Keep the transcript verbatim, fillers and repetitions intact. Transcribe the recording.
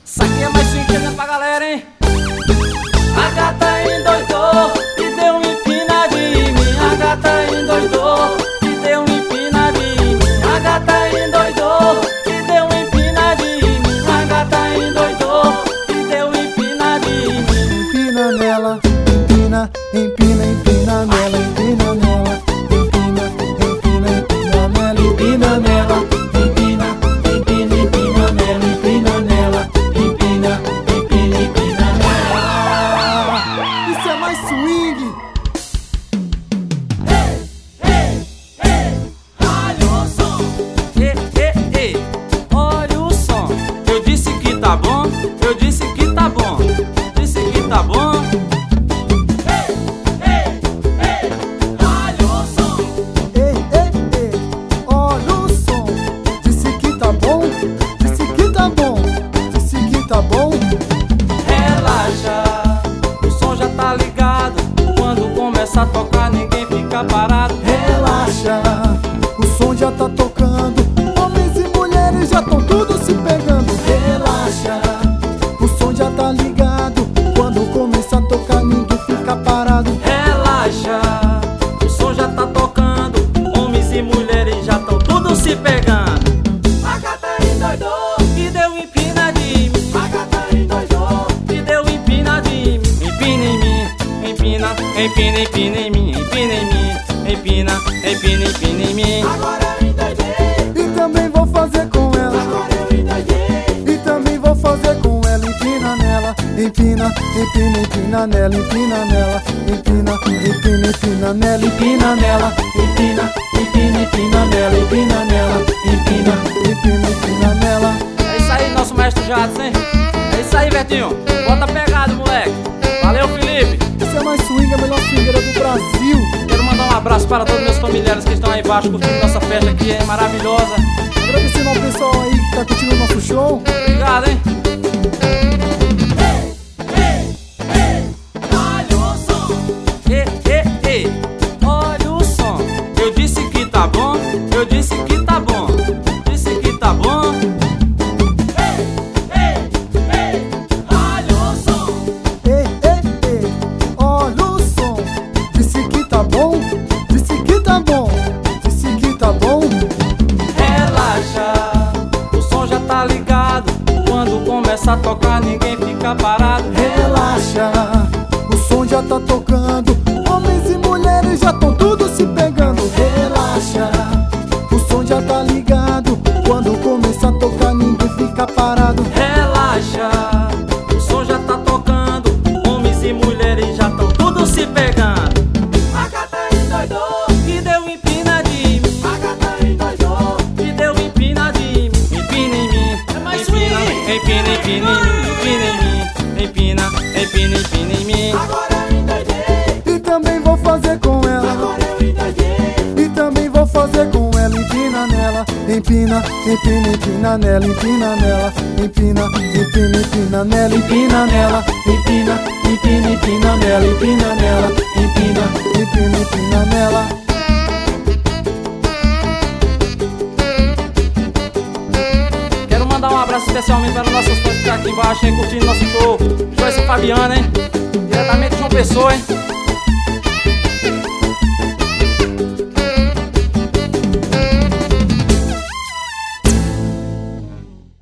Isso aqui é mais swing pra galera, hein? A gata endoidou e deu uma empinada em mim. A gata endoidou e deu uma empinada em mim. A gata endoidou e deu uma empinada em mim. A gata endoidou e deu uma empinada em mim. Empina nela, empina, empina, empina nela, empina nela, empina, empina, empina nela, empina nela, empina, empina, empina nela, empina nela, empina, empina, empina nela. Isso é mais swing. Ei, ei, ei, olha o som. Ei, ei, ei, olha o som. Eu disse que tá bom, eu disse que tá bom, disse que tá bom. Tá bom? Relaxa, o som já tá ligado. Quando começa a tocar, ninguém fica parado. Relaxa, o som já tá tocando. Homens e mulheres já tão tudo se pegando. Relaxa, o som já tá ligado. Quando começa a tocar, ninguém fica parado. Relaxa, o som já tá tocando. Homens e mulheres já tão tudo se pegando. A gata endoidou e deu empina de mim. A gata endoidou e deu empina de mim. Empina em mim, empina, empina, empina em mim. Empina em mim, empina, empina, empina em mim. Agora eu endoidei e também vou fazer com ela. Agora eu endoidei e também vou fazer com ela. Empina nela, empina, empina, empina nela, empina nela, empina, empina, empina nela, empina nela, empina, empina, empina nela, empina nela, empina, empina, empina nela. É isso aí, nosso mestre Jadson, hein? É isso aí, Vertinho. Bota pegada, moleque. Valeu, Felipe. Esse é mais swing, a melhor swingueira do Brasil. Quero mandar um abraço para todos meus familiares que estão aí embaixo curtindo nossa festa, que é maravilhosa. Agradecendo ao pessoal aí que tá curtindo o nosso show. Obrigado, hein? Ei, ei, ei, olha o som. Ei, ei, ei, olha o som. Eu disse que tá bom, eu disse que tá bom, disse que tá bom. Ei, ei, ei, olha o som. Ei, ei, ei, olha o som. Disse que tá bom, disse que tá bom, disse que tá bom. Relaxa, o som já tá ligado. Quando começa a tocar, ninguém fica parado. Relaxa, o som já tá tocando. Homens e mulheres já tão tudo se pegando. Relaxa, o som já tá ligado. Quando começa a tocar, ninguém fica parado. Relaxa, o som já tá tocando. Homens e mulheres já tão tudo se pegando. A gata endoidou e deu empina de mim. A gata endoidou e deu empina de mim. Empina em mim, é mais empina, empina, empina em mim. Empina em mim, empina, empina, empina em mim. Agora eu endoidei e também vou fazer com ela. Agora eu endoidei e também vou fazer com ela. Empina nela, empina, empina, empina nela, empina nela, empina, empina, empina nela, empina nela, empina, empina, empina nela, empina nela, empina, empina, empina nela. Quero mandar um abraço especialmente para nossos fãs que estão aqui embaixo, hein, curtindo nosso show. Joyce Fabiana, hein? Diretamente de João Pessoa, hein?